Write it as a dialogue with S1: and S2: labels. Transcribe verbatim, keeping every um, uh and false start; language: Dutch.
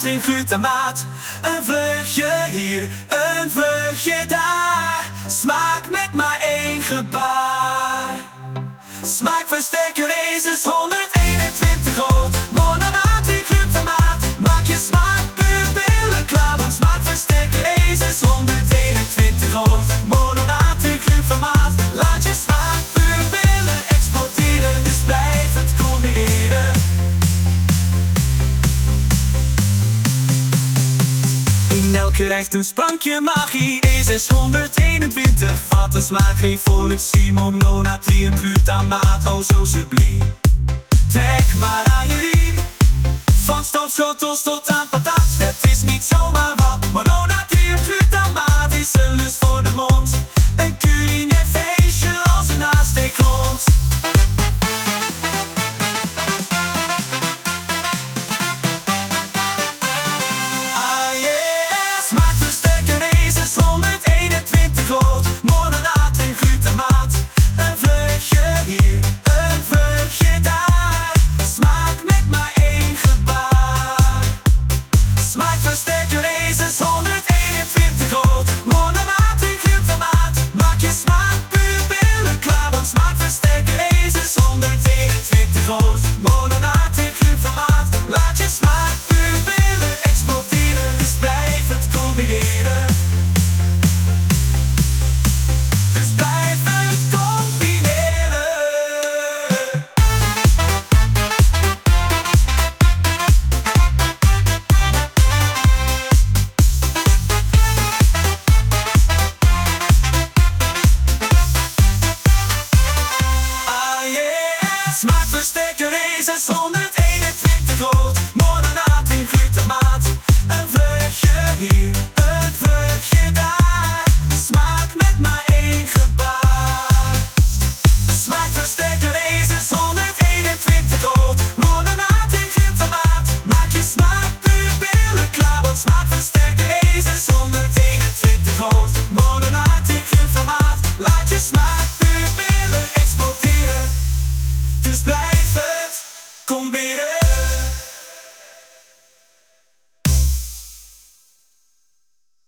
S1: mononatrium glutamaat. Een vleugje hier, een vleugje daar. Smaak met maar één gebaar. Smaakversterker Aces honderdeenentwintig groot. Mononatrium glutamaat, maak je smaakpupillen klaar. Want smaakversterker Aces honderdeenentwintig groot. Mononatrium glutamaat, laat je smaakpupillen exploderen. Dus blijf het combineren. In elk gerecht een sprankje magie. Aces honderdeenentwintig vatten smaak, revolutie. Mononatrium glutamaat, oh zo subliem. Trek maar aan je riem. Van stoofschotels tot aan patat, het is niet zomaar wat.